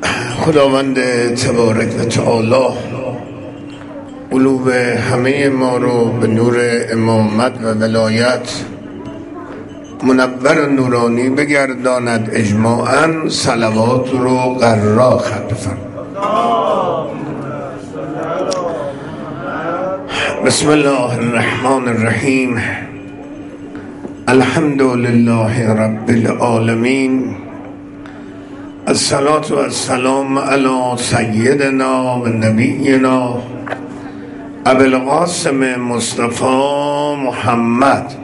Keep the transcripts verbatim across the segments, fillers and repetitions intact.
خداوند تبارک و تعالی قلوب همه ما رو به نور امامت و ولایت منور و نورانی بگرداند. اجماعاً صلوات رو قرار خط فرمایید. بسم الله الرحمن الرحیم. الحمد لله رب العالمین. الصلاة والسلام علی سیدنا و نبینا ابی القاسم مصطفی محمد.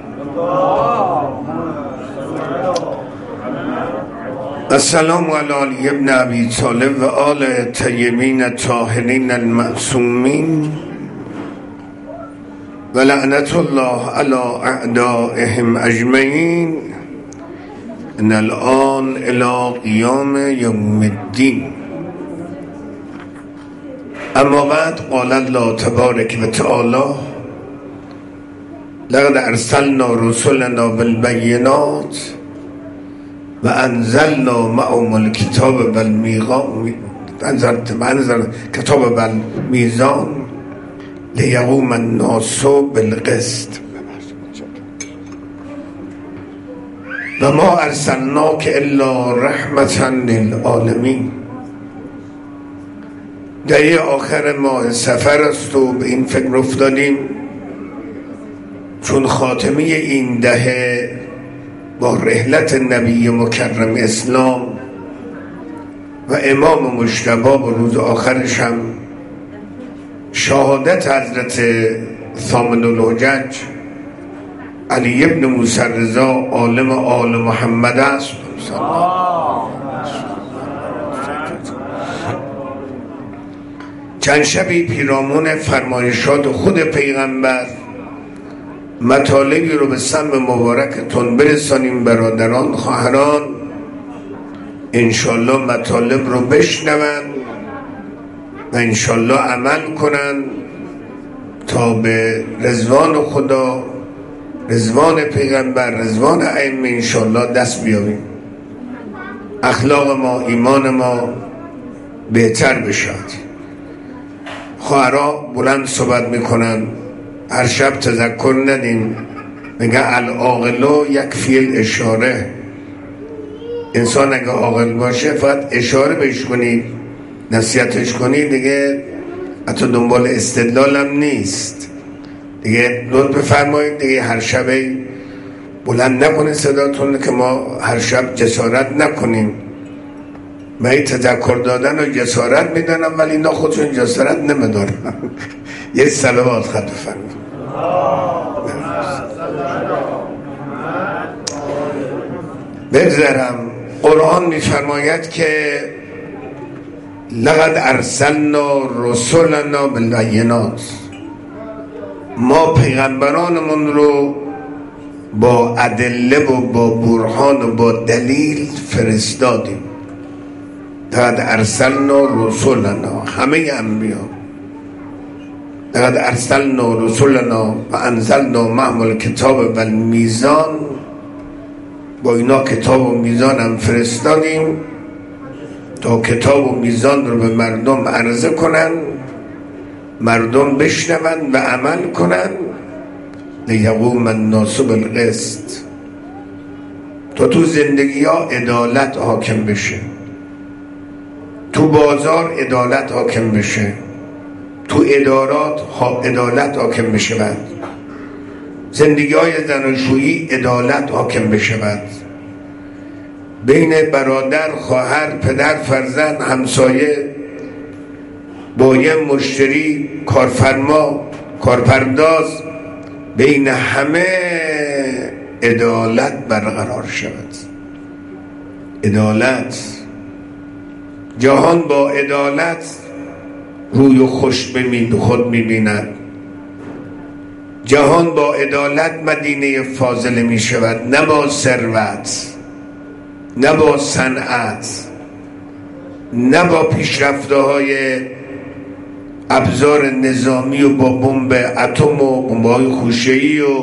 السلام علی علی ابن ابی طالب و آل طیبین الطاهرین المعصومین و لعنت الله علی اعدائهم اجمعین ان الان الى قیام یوم الدین. اما بعد قال الله تبارک و تعالی لقد ارسلنا رسلنا بالبینات و انزلنا معهم الکتاب والمیزان انزل کتاب والمیزان لیقوم الناس بالقسط و ما ارسلناک الا رحمتا للعالمین. در آخر ماه سفر است و به این فکر افتادیم چون خاتمه این دهه با رحلت نبی مکرم اسلام و امام مجتبی با روز آخرش هم شهادت حضرت ثامن الحجج علی ابن موسی رضا عالم آل محمد است. چند شبی پیرامون فرمایشات خود پیغمبر مطالبی رو به سم مبارکتون برسانیم. برادران خواهران انشالله مطالب رو بشنون و انشالله عمل کنن تا به رضوان خدا، رضوان پیغمبر، رضوان ائمه انشالله دست بیابیم، اخلاق ما، ایمان ما بهتر بشد. خواهرها بلند صحبت میکنن، هر شب تذکر ندیم، میگن العاقل یکفی الاشاره. انسان اگه عاقل باشه فقط اشاره بهش کنی، نصیحتش کنی، دیگه حتی دنبال استدلالم نیست. دیگه لطف بفرمایید دیگه هر شب بلند نکنید صداتون که ما هر شب جسارت نکنیم. من این تذکر دادن و جسارت میدانم ولی اینا خودشون جسارت نمیدارن. یه صلوات خط بفرمایید. بگذارم قرآن میفرماید که لقد ارسلنا رسولنا بالبینات، ما پیغمبرانمون رو با ادله و با برهان و با دلیل فرستادیم. لقد ارسلنا رسولنا، همه انبیا. لقد ارسلنا رسولنا و انزلنا معهم الکتاب والمیزان، با اینا کتاب و میزان هم فرستادیم تا کتاب و میزان رو به مردم عرضه کنن، مردم بشنون و عمل کنن. لیقوم الناس بالقسط، تا تو زندگی ها عدالت حاکم بشه، تو بازار عدالت حاکم بشه، تو ادارات عدالت حاکم بشه، بعد زندگی های زناشویی عدالت حاکم بشه، بعد بین برادر، خواهر، پدر، فرزند، همسایه، با یه مشتری، کارفرما، کارپرداز، بین همه عدالت برقرار شود. عدالت، جهان با عدالت روی و خوش به خود می‌بیند. جهان با عدالت مدینه فاضله می شود، نه با ثروت، نه با صنعت، نه با پیشرفته های ابزار نظامی و با بمب اتم و بمب‌های خوشه‌ای و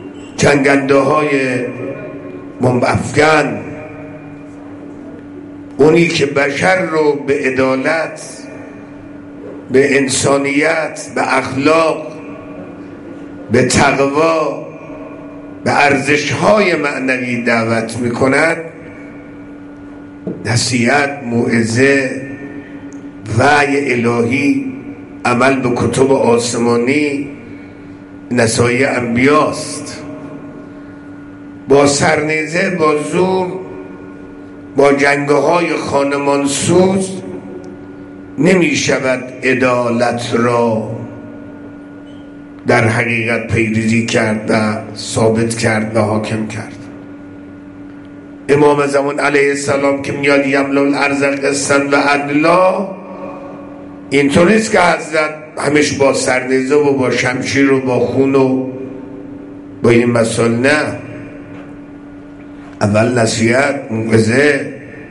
چنگنده های بمب افکن. اونی که بشر رو به عدالت، به انسانیت، به اخلاق، به تقوا، به ارزش‌های معنوی دعوت می‌کند، نصیحت، موعظه، وحی الهی، عمل به کتب آسمانی، نصایح انبیاست. با سرنیزه، با زور، با جنگ‌های خانمانسوز نمی شود عدالت را در حقیقت پیریزی کرد و ثابت کرد و حاکم کرد. امام زمان علیه السلام که میاد یملا الارض قسطا و عدلا، اینطور نیست که حضرت همش با سرنیزه و با شمشیر و با خون و با این مسائل. نه، اول نصیحت، موعظه،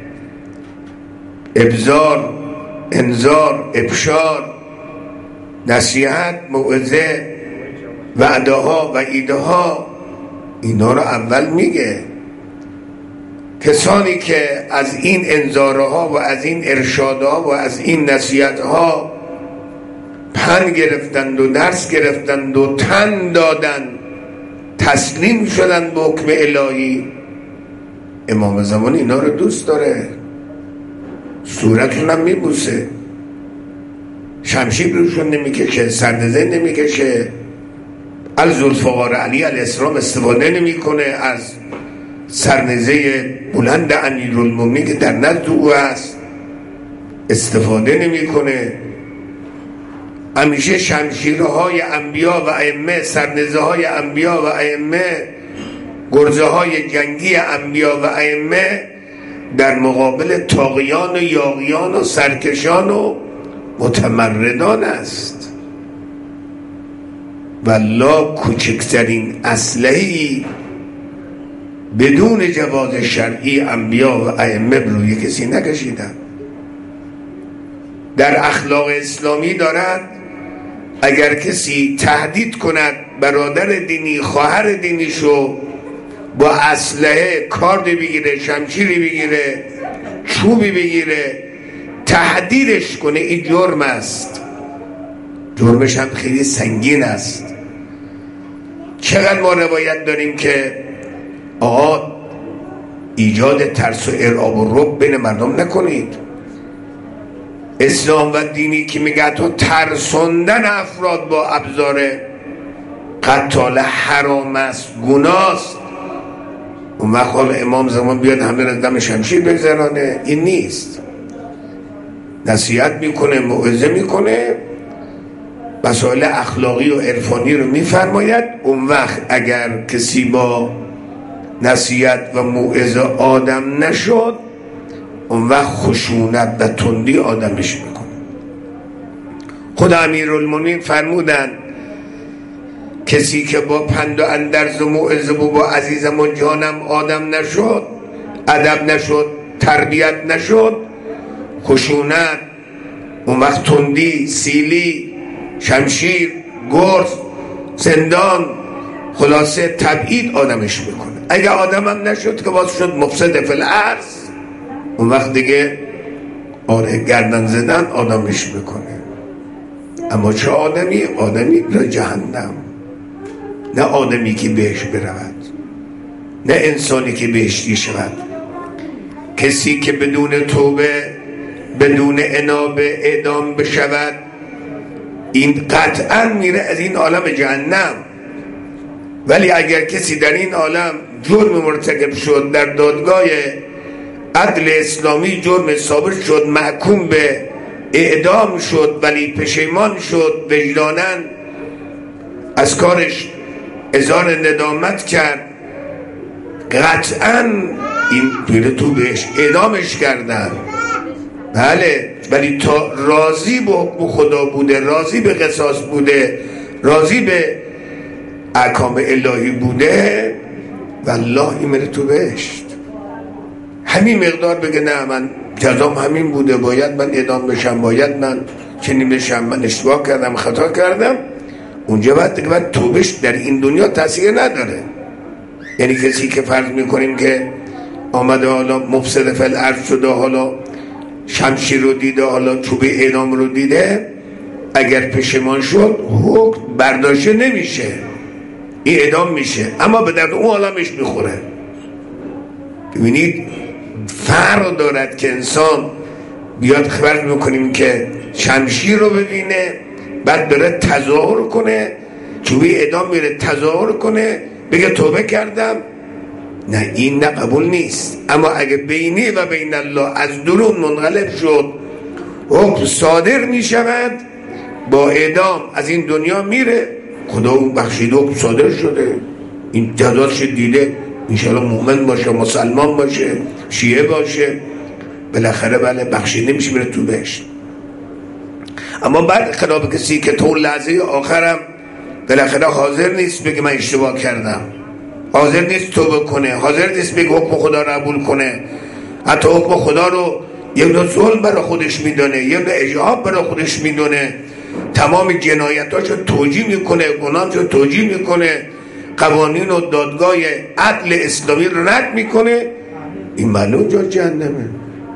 ابزار، انذار، ابشار، نصیحت، موعظه، وعده ها و ایده ها، اینا رو اول میگه. کسانی که از این انذارها و از این ارشادها و از این نصیحتها پند گرفتند و درس گرفتند و تن دادند، تسلیم شدند به حکم الهی، امام زمان اینا رو دوست داره، صورتشون هم میبوسه، شمشیر روشون نمیکشه، سرنزه نمیکشه، از ذوالفقار علی علیه السلام استفاده نمیکنه، از سرنزه بلند امیرالمومنین که در نزد او است استفاده نمیکنه. همیشه شمشیرهای انبیا و ائمه، سرنزه های انبیا و ائمه، گرزه های جنگی انبیا و ائمه در مقابل طاغیان و یاغیان و سرکشان و متمردان است. والله کوچکترین اسلحه‌ای بدون جواز شرعی انبیا و ائمه روی کسی نکشیدن. در اخلاق اسلامی دارد اگر کسی تهدید کند برادر دینی، خواهر دینیشو با اسلحه، کاردی بگیره، شمشیری بگیره، چوبی بگیره، تهدیدش کنه، این جرم است. جرمش هم خیلی سنگین است. چقدر ما روایت داریم که آقا ایجاد ترس و ارعاب و رعب بین مردم نکنید. اسلام و دینی که میگه تو ترسوندن افراد با ابزار قتال حرام است، گناه است، اون وقت امام زمان بیاد همه را دم شمشیر بگذرانه، این نیست. نصیحت میکنه، موعظه میکنه، مسائل اخلاقی و عرفانی رو میفرماید. اون وقت اگر کسی با نصیحت و موعظه آدم نشد، اون وقت خشونت و تندی آدمش میکنه. خود امیرالمومنین فرمودن کسی که با پند و اندرز و موعظه و با عزیزم و جانم آدم نشد، ادب نشد، تربیت نشد، خشونت، اون وقت تندی، سیلی، شمشیر، گرز، زندان، خلاصه تبعید آدمش میکنه. اگه آدم هم نشد که باز شد مفسد فی الارض، اون وقت دیگه آره گردن زدن آدمش میکنه. اما چه آدمی؟ آدمی را جهنم، نه آدمی که بهش برود، نه انسانی که بهشتی شود. کسی که بدون توبه، بدون انابه اعدام بشود، این قطعا میره از این عالم جهنم. ولی اگر کسی در این عالم جرم مرتکب شد، در دادگاه عدل اسلامی جرم ثابت شد، محکوم به اعدام شد، ولی پشیمان شد، وجداناً از کارش اظهار ندامت کرد، قطعاً این میره تو بهش، اعدامش کردن. بله، ولی تا راضی به حکم خدا بوده، راضی به قصاص بوده، راضی به احکام الهی بوده، والله این میره تو بهشت. همین مقدار بگه نه من جزام همین بوده، باید من اعدام بشم، باید من چنین بشم، من اشتباه کردم، خطا کردم، اونجا باید دیگه باید توبش در این دنیا تاثیر نداره. یعنی کسی که فرض میکنیم که آمده حالا مفسد فی الارض شده، حالا شمشیر رو دیده، حالا چوبه اعدام رو دیده، اگر پشیمان شد حکم برداشته نمیشه، این اعدام میشه، اما به درد اون عالمش میخوره. ببینید فرق دارد که انسان بیاد خبر میکنیم که شمشیر رو ببینه بعد بره تظاهر کنه، چوبه اعدام میره تظاهر کنه بگه توبه کردم، نه این نه قبول نیست. اما اگه بینی و بین الله از درون منقلب شد، حکم صادر میشود، با اعدام از این دنیا میره، خدا اون بخشیده حکم صادر شده، این جزاش دیده، انشاءالله مومن باشه، مسلمان باشه، شیعه باشه، بالاخره بله بخشیده میشه، میره تو بهشت. اما بعد خلاف کسی که تو لحظه آخرم بالاخره حاضر نیست بگه من اشتباه کردم، حاضر نیست توبه کنه، حاضر نیست بگه حکم خدا رو قبول کنه، حتی حکم خدا رو یه نوع ظلم برای خودش میدونه، یه نوع اجحاف برای خودش میدونه، تمام جنایتاشو توجیه میکنه، گناهاشو توجیه میکنه، قوانین و دادگاه عدل اسلامی رو رد میکنه، این معلوم جا جهنمه.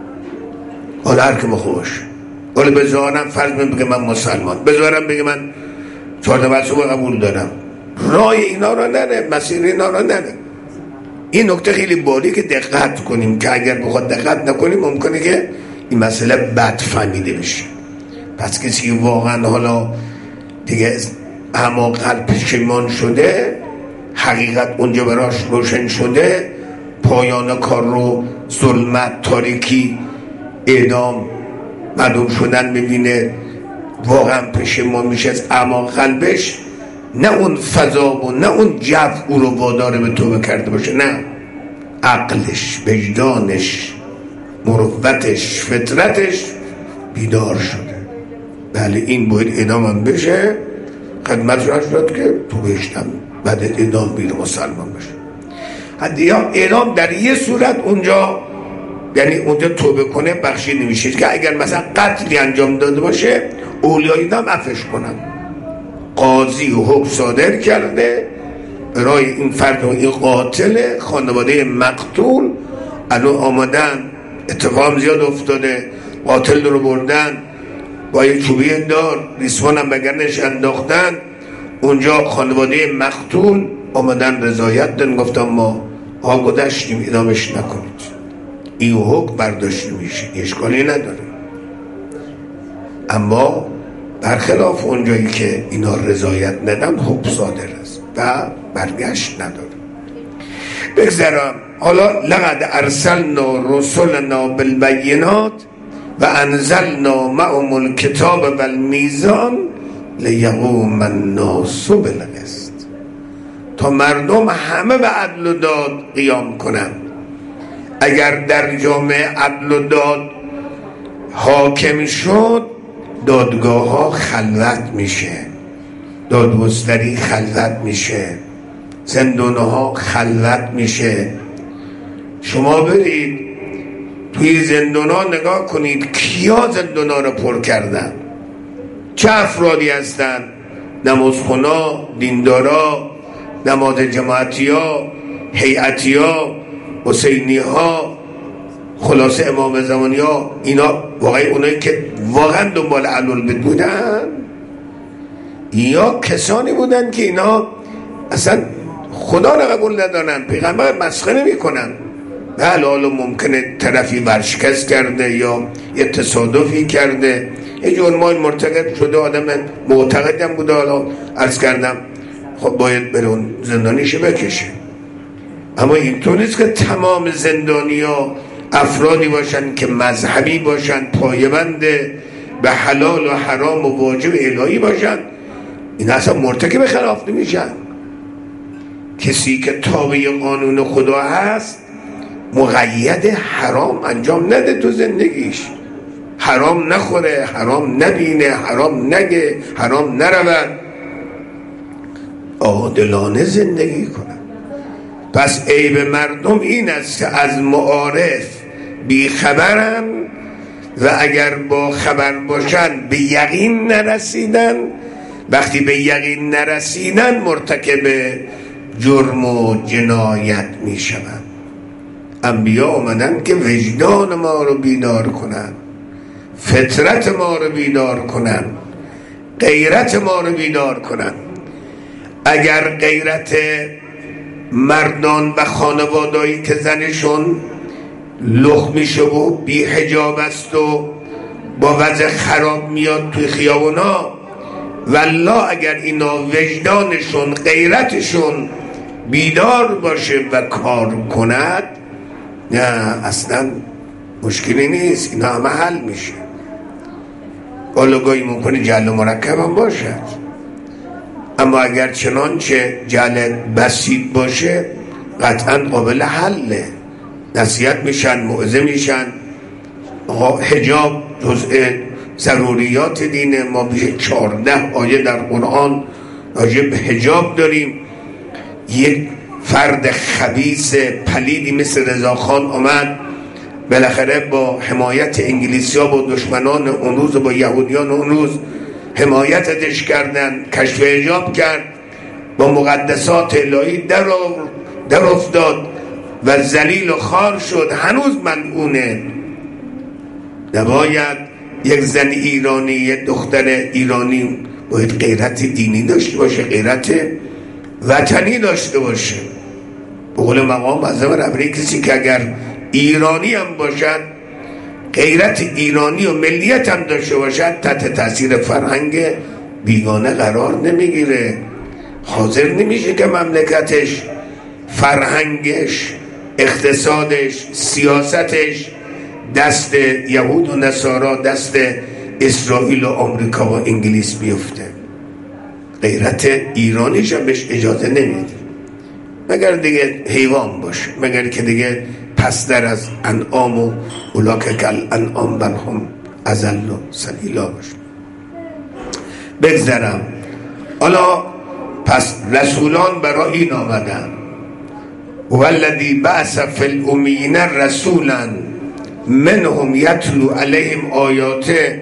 حالا هر که مخوش، حالا بذارم فرض من بگه من مسلمان، بذارم بگه من چهارده مذهب قبول دارم، راه اینا رو نره، مسیر اینا رو نره. این نکته خیلی بالی که دقت کنیم، که اگر بخواد دقت نکنیم ممکنه که این مسئله بد فهمیده بشه. پس کسی واقعا حالا دیگه اما قلب پشیمان شده، حقیقت اونجا براش روشن شده، پایان کار رو ظلمت، تاریکی، اعدام، معدوم شدن میبینه، واقعا پشیمان میشه از اعماق قلبش، نه اون فضا و نه اون جو او رو واداره به توبه کرده باشه، نه، عقلش، وجدانش، مروتش، فطرتش بیدار شده، بله این باید اعدام هم بشه، خدمت را شد که تو بهشتم بعد اعدام بیره مسلمان بشه. حتی یا اعدام در یه صورت اونجا، یعنی اونجا توبه کنه بخشیده نمیشه، که اگر مثلا قتلی انجام داده باشه اولیای دم عفوش کنن، قاضی و حکم صادر کرده برای این فرد و این قاتل، خانواده مقتول الان آمدن، اتفاق زیاد افتاده، قاتل رو بردن با یک چوبه دار ریسمان هم بگرنش انداختن، اونجا خانواده مقتول آمدن رضایت دن، گفتن ما ها گذشتیم، ادامش نکنید، این حکم برداشته میشه، اشکالی نداره. اما برخلاف اونجایی که اینا رضایت ندن حکم صادر است و برگشت نداره. بگذارم حالا لقد ارسلنا رسلنا بالبینات و انزلنا معهم الکتاب والمیزان لیقوم الناس بالقسط، تا مردم همه به عدل و داد قیام کنند. اگر در جامعه عدل و داد حاکم شد، دادگاه ها خلوت میشه، دادگستری خلوت میشه، زندان ها خلوت میشه. شما برید توی زندان ها نگاه کنید کیا زندان ها رو پر کردن، چه افرادی هستن، نمازخونا، دیندارا، نماز جماعتی ها، هیئتی ها، حسینی ها، خلاصه امام زمانی ها، اینا واقعی اونایی که واقعا دنبال علل بودن، یا کسانی بودن که اینا اصلا خدا رو قبول ندارن، پیغمبر مسخره میکنن. بله حالا ممکنه طرفی ورشکست کرده یا یه تصادفی کرده، یه جرمای مرتکب شده، آدم معتقدم بوده، حالا عرض کردم خب باید بره اون زندانیشه بکشه. اما اینطور نیست که تمام زندانی ها افرادی باشن که مذهبی باشن، پایبند به حلال و حرام و واجب الهی باشن، این اصلا مرتکب خلاف نمیشن. کسی که تابع قانون خدا هست مقید حرام انجام نده تو زندگیش، حرام نخوره، حرام نبینه، حرام نگه، حرام نرود، عادلانه زندگی کنه. پس عیب مردم این است که از معارف بی خبرن و اگر با خبر باشن به یقین نرسیدن، وقتی به یقین نرسیدن مرتکب جرم و جنایت می شوند. انبیا آمدن که وجدان ما رو بیدار کنن، فطرت ما رو بیدار کنن، غیرت ما رو بیدار کنن. اگر غیرت مردان و خانوادایی که زنشون لخ میشه و بی حجاب است و با وضع خراب میاد توی خیابونا، والله اگر اینا وجدانشون غیرتشون بیدار باشه و کار کند، نه اصلا مشکلی نیست، اینا همه حل میشه. گاهی ممکنه جعل مرکب هم باشد، اما اگر چنانچه جعل بسیط باشه قطعا قابل حله. نصیحت میشن، موعظه میشن. حجاب جزء ضروریات دینه. ما بیش چهارده آیه در قرآن راجع به حجاب داریم. یک فرد خبیث پلیدی مثل رضاخان آمد، بالاخره با حمایت انگلیسی ها با دشمنان اون روز و با یهودیان اون روز حمایتش کردن، کشف حجاب کرد، با مقدسات الهی در, در افتاد و ذلیل و خوار شد. هنوز ملعونه. نباید یک زن ایرانی، یک دختر ایرانی باید غیرت دینی داشته باشه، غیرت وطنی داشته باشه. به قول مقام معظم رهبری، کسی که اگر ایرانی هم باشد، غیرت ایرانی و ملیت هم داشته باشد، تحت تاثیر فرهنگ بیگانه قرار نمیگیره. حاضر نمیشه که مملکتش، فرهنگش، اقتصادش، سیاستش دست یهود و نصارا، دست اسرائیل و آمریکا و انگلیس بیفته. غیرت ایرانیش هم بهش اجازه نمیده، مگر دیگه حیوان باشه، مگر که دیگه پستر از انعام و اولاک کل انعام بل هم اضل و سبیلا باشه. بگذرم. حالا پس رسولان برای این آمدن. والذی بعث فی الامیین رسولا منهم یتلو علیهم آیاته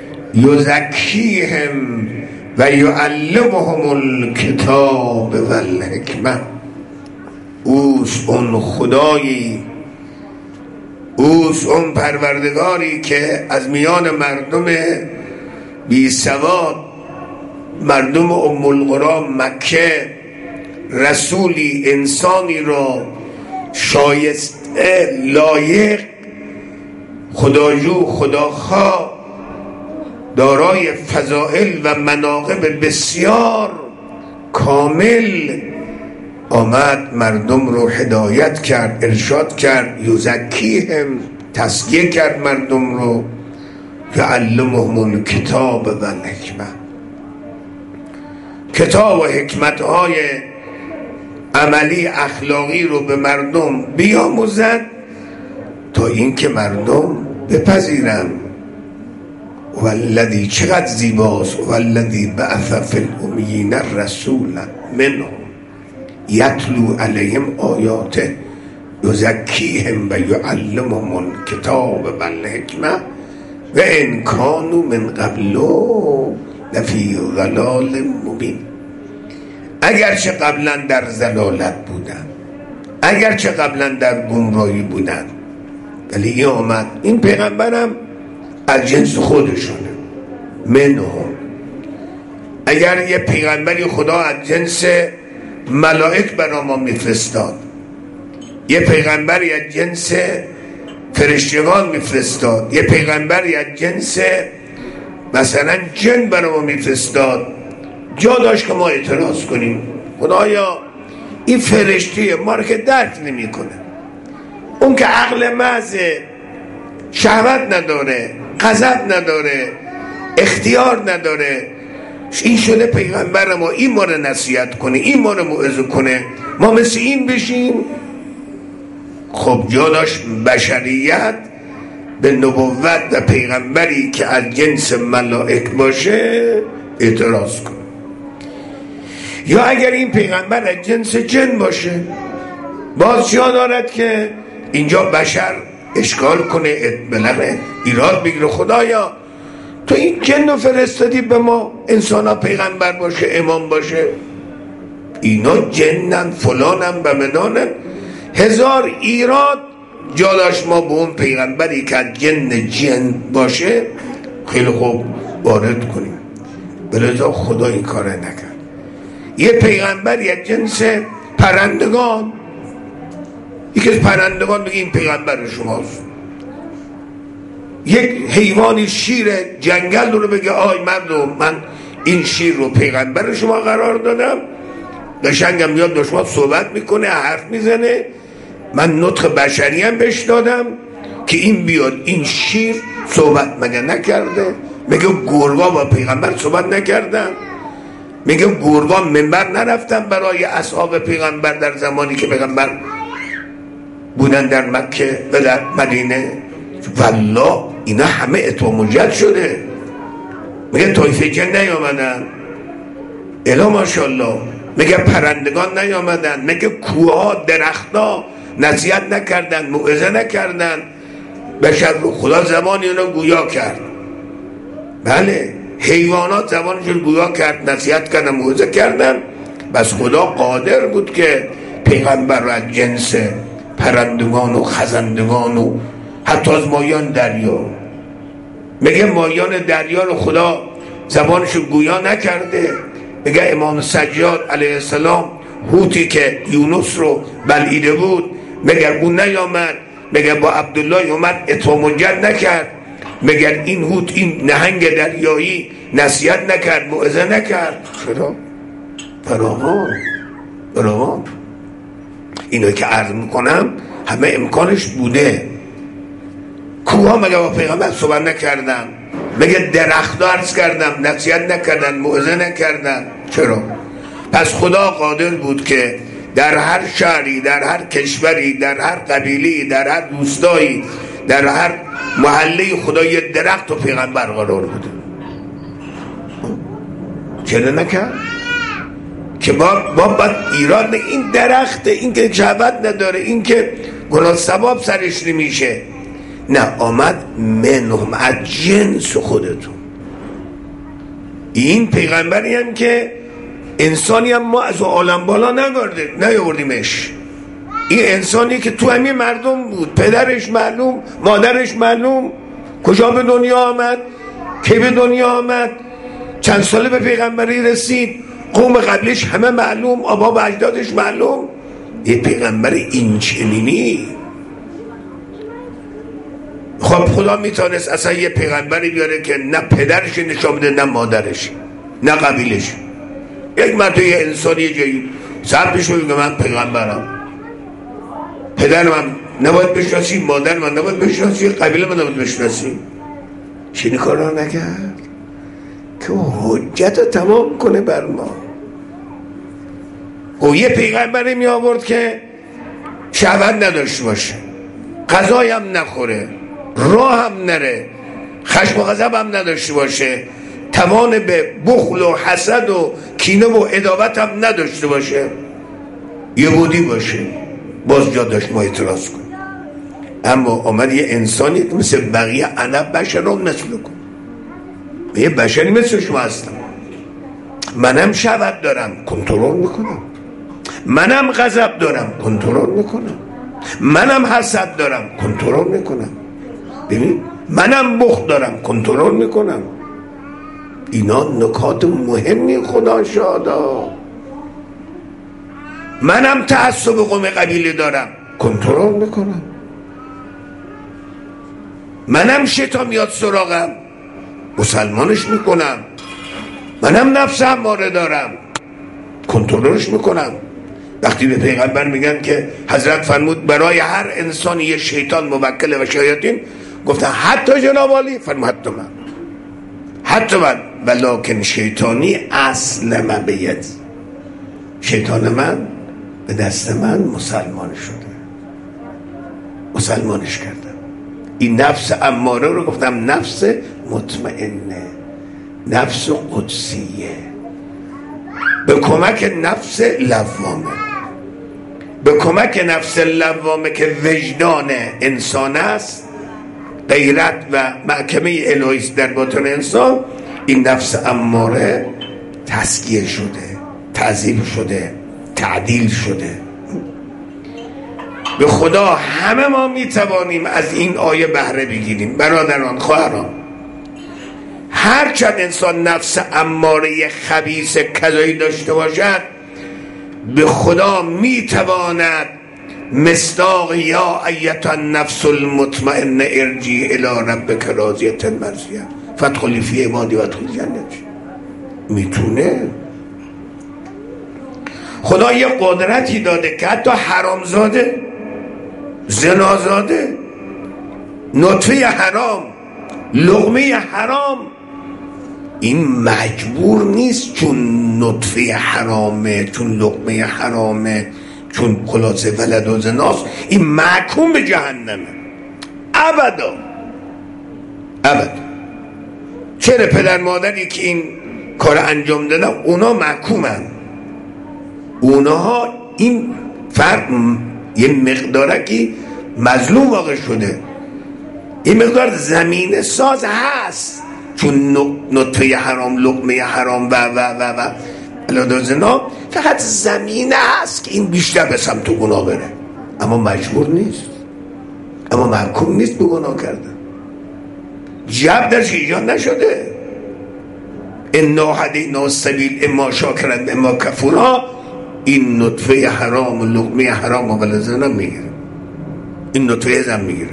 یزکیهم و یعلمهم الکتاب و الحکمه. اوست اون خدایی، اوست اون پروردگاری که از میان مردم بی سواد، مردم ام القری مکه، رسولی، انسانی را شایسته، لایق، خداجو، خداخواه، دارای فضائل و مناقب بسیار کامل آمد مردم رو هدایت کرد، ارشاد کرد. یزکیهم، تزکیه کرد مردم رو. یعلمهم الکتاب و الحکمه، کتاب و حکمتهای عملی اخلاقی رو به مردم بیاموزد تا اینکه مردم بپذیرن. والذی، چقدر زیباست، والذی بعث فی الامیین رسولا منهم یتلو علیهم آیاته یزکیهم و یعلمهم الکتاب و الحکمه و ان کانوا من قبل لفی ضلال مبین. اگرچه قبلا در ضلالت بودن، اگرچه قبلا در گمراهی بودن، ولی این آمد، این پیغمبرم از جنس خودشونه. منهم، اگر یه پیغمبری خدا از جنس ملائک برای ما میفرستاد، یه پیغمبری از جنس فرشتگان میفرستاد، یه پیغمبری از جنس مثلا جن برای ما میفرستاد، جا داشت که ما اعتراض کنیم خدایا این فرشته ما رو که درک نمی کنه، اون که عقل محض، شهوت نداره، غضب نداره، اختیار نداره، این شده پیغمبر ما، این ما رو نصیحت کنه، این ما رو موعظه کنه، ما مثل این بشیم؟ خب جا داشت بشریت به نبوت و پیغمبری که از جنس ملائک باشه اعتراض کنه. یا اگر این پیغمبر از جنس جن باشه، باز جا دارد که اینجا بشر اشکال کنه، بالاخره ایراد بگیره، خدایا تو این جن رو فرستادی به ما، انسان ها پیغمبر باشه، امام باشه، اینا جنن، فلانن و منانن، هزار ایراد جا داشت ما به اون پیغمبری که از جن جن باشه خیلی خوب وارد کنیم، بلذا خدا این کاره نکرد. یه پیغمبری از جنس پرندگان، یکی از پرندگان بگه این پیغمبر شماست. یک حیوانی شیر جنگل رو بگه آی مردم من این شیر رو پیغمبر شما قرار دادم، قشنگم میاد با شما صحبت میکنه، حرف میزنه، من نطق بشری هم بهش دادم که این بیاد این شیر صحبت مگه نکرده؟ میگه گرگا با پیغمبر صحبت نکردن؟ میگه گرگا منبر نرفتن برای اصحاب پیغمبر در زمانی که پیغمبر بودن در مکه و در مدینه؟ والله اینا همه اتمام مجد شده. میگه طایفه جن نیامدن؟ الا ماشاءالله. میگه پرندگان نیامدن؟ میگه کوها درختها نصیحت نکردن، موعظه نکردن؟ بشر رو خدا زبانی اونا گویا کرد. بله حیوانات زبانشون گویا کرد، نصیحت کردن، موعظه کردن. بس خدا قادر بود که پیغمبر را از جنس پرندگان و خزندگان و حتی از مایان دریا، میگه مایان دریا رو خدا زبانشو گویا نکرده؟ میگه امام سجاد علیه السلام حوتی که یونس رو بلعیده بود مگر اون نیامد؟ مگر با عبدالله اومد اتمام مجد نکرد؟ مگر این حوت این نهنگ دریایی نصیحت نکرد، موعظه نکرد؟ چرا؟ فراوان فراوان. اینو که عرض میکنم همه امکانش بوده. کوها مگه با پیغمبر صحبت نکردن؟ مگه درخت عرض کردم نصیحت نکردن، موعظه نکردن؟ چرا؟ پس خدا قادر بود که در هر شهری، در هر کشوری، در هر قبیلی، در هر روستایی، در هر محله خدا یه درخت و پیغمبر قرار بوده. چرا نکرد؟ که ما با باید ایراد این درخت، این که شهوت نداره، این که گناه ثواب سرش نمیشه، نه آمد منهم از جنس خودتون. این پیغمبری هم که انسانی هم ما از عالم بالا نگرده نیاوردیمش. این انسانی که تو همین مردم بود، پدرش معلوم، مادرش معلوم، کجا به دنیا آمد، کی به دنیا آمد، چند ساله به پیغمبری رسید، قوم قبلش همه معلوم، آبا و اجدادش معلوم. یه پیغمبر این چنینی. خب خدا میتونست اصلا یه پیغمبری بیاره که نه پدرش نشان بده نه مادرش نه قبیلش. یک مرتبه یه انسانی یه جایی سرپش رو بگه من پیغمبرم، پدر من نباید بشناسی، مادر من نباید بشناسی، قبیله من نباید بشناسی. چینی کار را نکرد که حجت رو تمام کنه بر ما. و یه پیغمبری می آورد که شهوت نداشته باشه، غذای هم نخوره، راه هم نره، خشم و غضب هم نداشته باشه، توان به بخل و حسد و کینه و عداوت هم نداشته باشه، یهودی باشه. باز جا داشت ما اعتراض کنیم. اما آمد یه انسانی که مثل بقیه، انا بشرم مثلکم، یه بشری مثل شما هستم، منم شهوت دارم کنترل میکنم، منم غضب دارم کنترل میکنم، منم حسد دارم کنترل میکنم، ببین منم بخل دارم کنترل میکنم. اینا نکات مهمی خدا شادا. منم تعصب قوم قبیله دارم کنترل میکنم، منم شیطان میاد سراغم مسلمانش میکنم، منم نفس اماره دارم کنترلش میکنم. وقتی به پیغمبر میگن که حضرت فرمود برای هر انسانی یه شیطان موکل و شیاطین، گفتن حتی جناب عالی؟ فرمود حتی من، حتی من، ولکن شیطانی اصل من به ید، شیطان من به دست من مسلمان شده، مسلمانش کردم. این نفس اماره رو گفتم نفس مطمئنه، نفس قدسیه، به کمک نفس لوامه، به کمک نفس لوامه که وجدان انسان است، غیرت و محکمه الهی در باطن انسان، این نفس اماره تزکیه شده، تعذیب شده، تعدیل شده. به خدا همه ما میتوانیم از این آیه بهره بگیریم. برادران خواهران، هرچند انسان نفس اماره خبیث کذایی داشته باشد، به خدا میتواند مصداق یا ایت النفس المطمئنه ارجعی الی ربک راضیة مرضیة فادخلی فی عبادی وادخلی جنتی. میتونه. خدا یه قدرتی داده که حتی حرامزاده، زنازاده، نطفه حرام، لقمه حرام، این مجبور نیست چون نطفه حرامه، چون لقمه حرامه، چون خلاصه ولد و زناست این محکوم به جهنمه. ابدا ابدا. چرا پدر مادری که این کار انجام دادن اونا محکومن، اونها این فرد یه مقدارکی مظلوم واقع شده، این مقدار زمینه ساز هست، چون نطفه حرام، لقمه حرام و و و و الادازنا فقط زمینه هست که این بیشتر به سمت گناه بره، اما مجبور نیست، اما محکوم نیست به گناه کردن. جب درش ایجاد نشده. انا هدینا السبیل اما شاکرا اما کفورا. این نطفه حرام و لقمه حرام و ولزنا میگیره، این نطفه زن میگیره،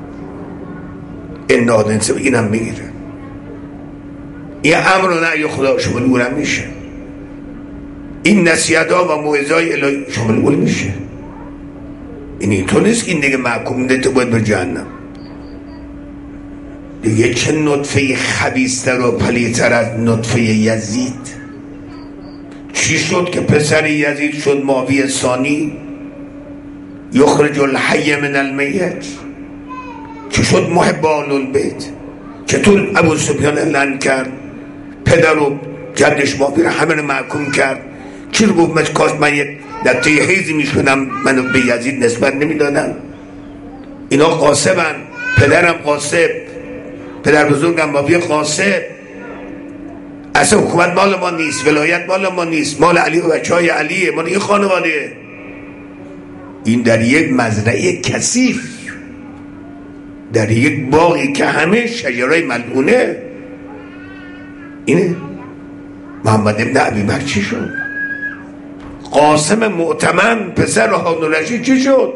این نادن سبیل اینم میگیره. این امر و نهی خدا شامل اونم میشه، این نصیحت ها و موعظه های الهی شامل اون میشه. این اینطور نیست که این دیگه محکوم دیگه باید به جهنم. دیگه چه نطفه خبیث‌تر و پلیتر از نطفه یزید؟ چی شد که پسر یزید شد ماوی ثانی یخرج الحی من المیت؟ چی شد محب آل البیت؟ چطور ابو سفیان لعن کرد پدر و جدش ماوی رو همه رو محکوم کرد؟ چی رو گفت مچ کاست من یک دسته حیزی میشدم منو به یزید نسبت نمیدادن؟ اینا قاسبن، پدرم قاسب، پدر بزرگم ماوی قاسب. اصلا حکومت مال ما نیست، ولایت مال ما نیست، مال علی و بچه های علیه، مال این خانواده. این در یک مزرعه کثیف، در یک باغی که همه شجرهای ملعونه. اینه محمد ابن ابی بکر چی شد؟ قاسم معتمن پسر هارون الرشید چی شد؟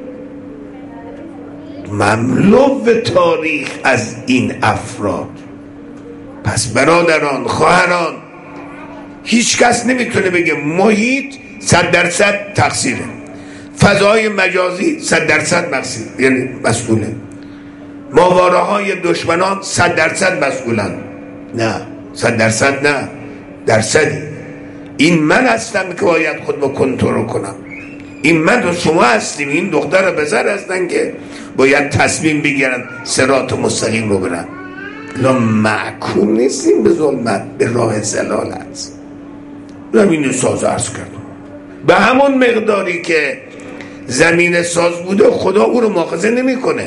مملو به تاریخ از این افراد. پس برادران خواهران، هیچ کس نمیتونه بگه محیط صد درصد تقصیره، فضای مجازی صد درصد مقصیر یعنی مسئوله، ماواره های دشمنان صد درصد مسئولن. نه، صد درصد نه، درصدی. این من هستم که باید خود با کنترل کنم، این من و شما هستیم، این دختر و پسر هستن که باید تصمیم بگیرن صراط مستقیم رو برن. لا محکوم نیستیم به ظلمت، به راه زلالت. زمین ساز عرض کردم به همون مقداری که زمین ساز بوده خدا او رو مؤاخذه نمی کنه.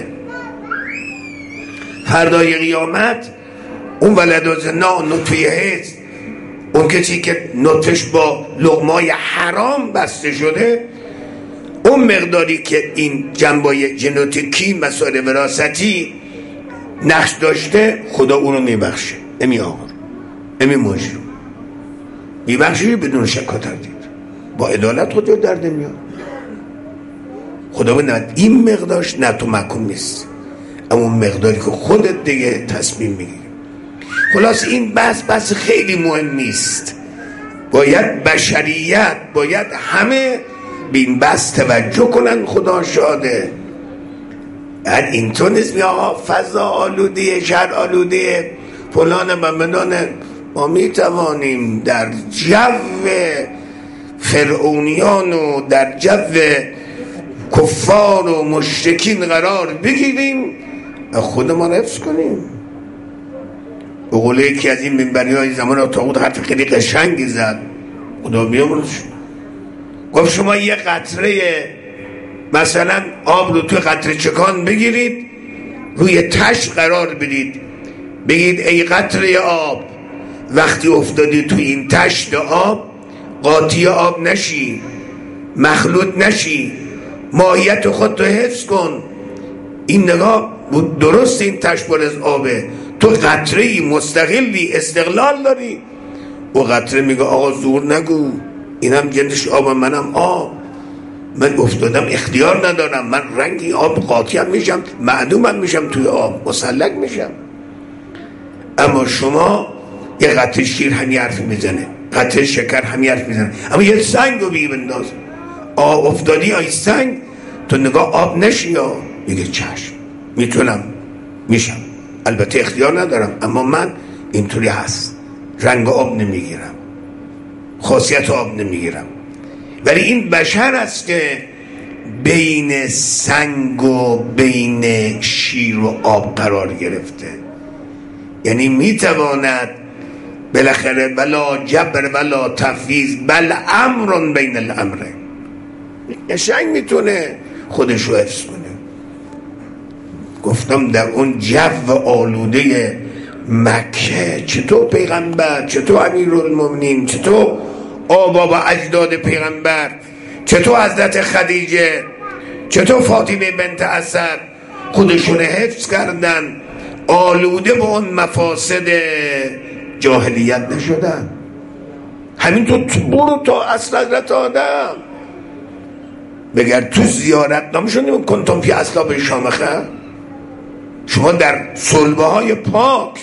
فردای قیامت اون ولد و زنا نطفه حیض، اون کسی که نطفش با لقمای حرام بسته شده، اون مقداری که این جنبای ژنتیکی مسائل وراثتی نقش داشته خدا اونو میبخشه. امی آقا امی مجرم میبخشه بدون شک و تردید، با عدالت خدا درد میاد. خدا بنده این مقدارش نه تو محکوم نیست، اما مقداری که خودت دیگه تصمیم میگیری. خلاص این بحث بحث خیلی مهم نیست، باید بشریت، باید همه به این بحث توجه کنن. خدا شاده. بعد اینطور نیست می آقا فضا آلوده، شهر آلوده، فلان ممنانه. ما می توانیم در جو فرعونیان و در جو کفار و مشرکین قرار بگیریم، خودمان حفظ کنیم. به قول یکی از این منبری های زمان طاغوت حرف خیلی قشنگی زد، خدا بیامرزش، گفت شما یه قطره مثلا آب رو توی قطره چکان بگیرید، روی تشت قرار بدید، بگید ای قطره آب وقتی افتادی توی این تشت آب قاطی آب نشی، مخلوط نشی، ماهیت خودتو حفظ کن. این نگاه درست، این تشبال از آبه، تو قطره‌ای مستقلی استقلال داری. و قطره میگه آقا زور نگو، اینم جنش آب منم آب، من افتادم اختیار ندارم، من رنگی آب قاطی میشم، معدومم میشم توی آب، مسلک میشم. اما شما یه قطره شیر همی حرف میزنه، قطره شکر همی حرف میزنه، اما یه سنگ رو بی بنداز، آب افتادی آی سنگ، تو نگاه آب نشی یا میگه چشم میتونم میشم، البته اختیار ندارم، اما من اینطوری هست، رنگ آب نمیگیرم، خاصیت آب نمیگیرم. ولی این بشر است که بین سنگ و بین شیر و آب قرار گرفته. یعنی میتواند بالاخره ولا جبر ولا تفویض بل امر بین الامر، قشنگ میتونه خودش رو حفظ کنه. گفتم در اون جو آلوده مکه چطور پیغمبر، چطور امیرالمومنین، چطور آبا و اجداد پیغمبر، چطور حضرت خدیجه، چطور فاطمه بنت اسد خودشون حفظ کردن، آلوده به اون مفاسد جاهلیت نشدن. همینطور برو تا اصل حضرت آدم بگرد تو زیارت نامشون کنتم فی اصلاب شامخه، شما در صلبه های پاک،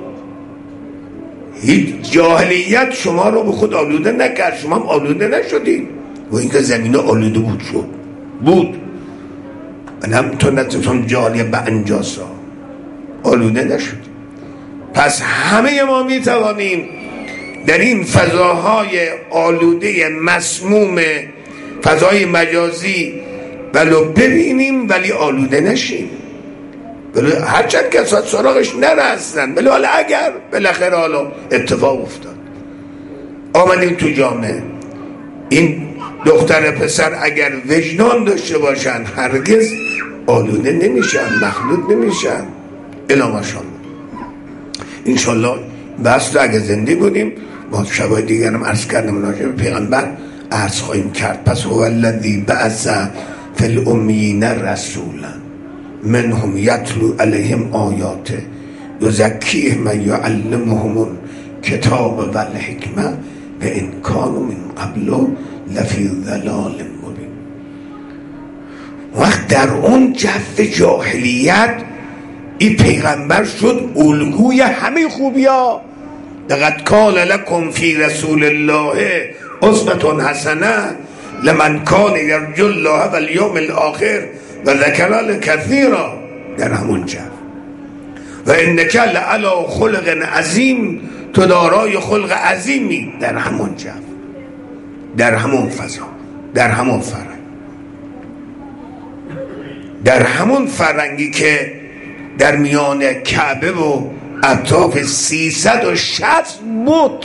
هیچ جاهلیت شما رو به خود آلوده نکرد، شما هم آلوده نشدید. و اینکه زمین آلوده بود شد بود من هم تو نتفتم جاهلیت به انجاسا آلوده نشد. پس همه ما می توانیم در این فضاهای آلوده مسموم فضای مجازی ولو ببینیم ولی آلوده نشیم، ولی هرچند کسات سراغش نرسن، ولی حالا اگر بالاخره حالا اتفاق افتاد آمدیم تو جامعه، این دختر پسر اگر وجدان داشته باشن هرگز آلوده نمیشن، مخلوط نمیشن. الا ماشاءالله انشالله بس اگر زنده بودیم با شبای دیگرم عرض کردم مناجه به پیغمبر عرض خواهیم کرد. پس هو الذی بعث فی الامیین رسولا منهم یتلو علیهم آیاته یزکیهم و یعلمهم کتاب و الحکمه و ان کانوا من قبل لفی ضلال مبین. وقت در اون جو جاهلیت این پیغمبر شد الگوی همه خوبیا. لقد کان لکم فی رسول الله اسوة حسنه لمن کان یرجو الله والیوم الاخر و ذکر الله کثیرا. در همون جو و انک لعلی خلق عظیم، تو دارای خلق عظیمی. در همون جو، در همون فضا، در همون فرهنگ، در همون فرهنگی که در میان کعبه و اطراف سیصد و شصت بود،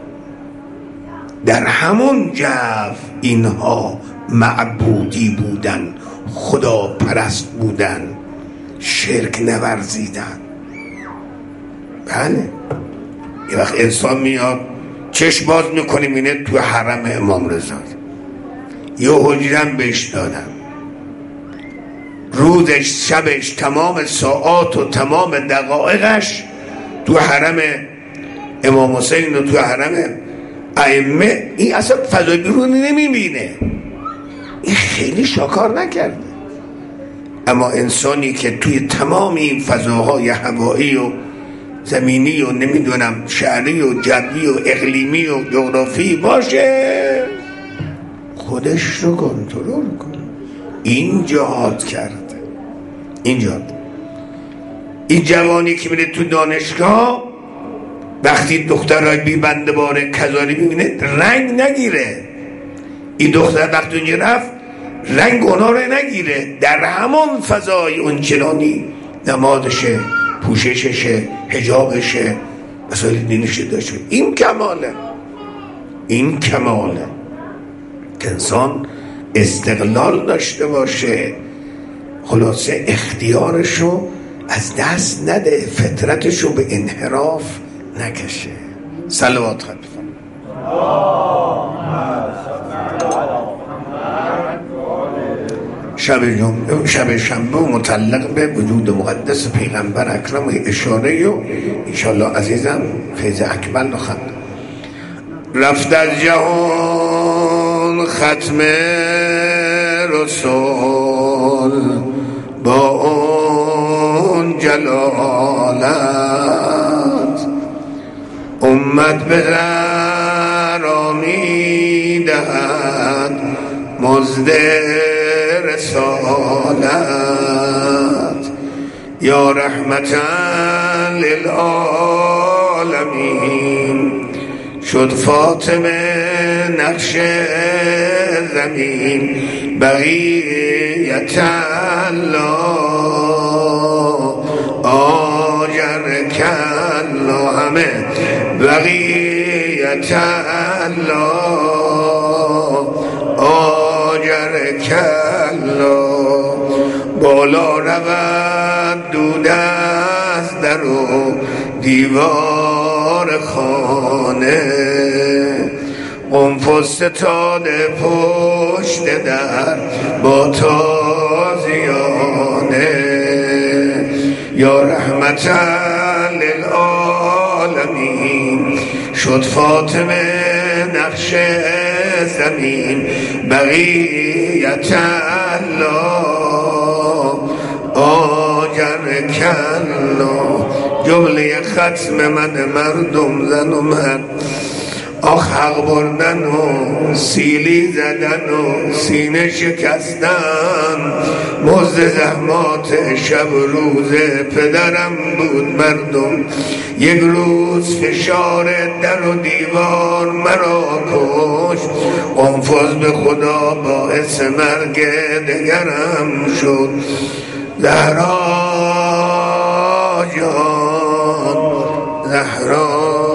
در همون جو اینها معبودی بودن، خدا پرست بودن، شرک نورزیدن. بله یه وقت انسان میاد چشم باز میکنیم اینه تو حرم امام رضا یه حجرم بهش دادن، روزش شبش تمام ساعات و تمام دقایقش تو حرم امام حسین و تو حرم ائمه. این اصلا فضای بیرونی نمیبینه، این خیلی شاکار نکرده. اما انسانی که توی تمام این فضاهای هوایی و زمینی و نمیدونم شهری و جبری و اقلیمی و جغرافی باشه، خودش رو کنترل کنه. این جهاد کرده، این جهاد. این جوانی که میره تو دانشگاه وقتی دخترای بی بنده باره کذاری میبینه رنگ نگیره، این دختر وقتی اونجا رفت رنگ اونا رو نگیره، در همون فضای اونچنانی نمازشه، پوشششه، حجابشه، مسائل دینیشه داشته. این کماله، این کماله که انسان استقلال داشته باشه، خلاصه اختیارشو از دست نده، فطرتشو به انحراف نکشه. صلوات خواهد شب جمعه شب شنبه متعلق به وجود مقدس پیغمبر اکرم اشاره و انشالله عزیزم فیض اکمل نخند. رفت از جهان ختم رسول با اون جلالت، امت به را می دهد مزد رسالت. یا رحمتا للعالمین شد فاطمه نقش زمین، بقیت الله آجر کلا همه، بقیت الله آجر کلا. بالا رود دود از در و دیوار خانه، قنفذ ستاده پشت در با تازیانه. یا رحمتا للعالمین شد فاطمه نقش زمین، بقیت الله آجر کلا. جمله ختم من مردم زن و مرد، آخ حق بردن و سیلی زدن و سینه شکستن، مزد زحمات شب روز پدرم بود مردم. یک روز فشار در و دیوار مرا کشت، قنفذ به خدا باعث مرگ دگرم شد. زهرا جان زهرا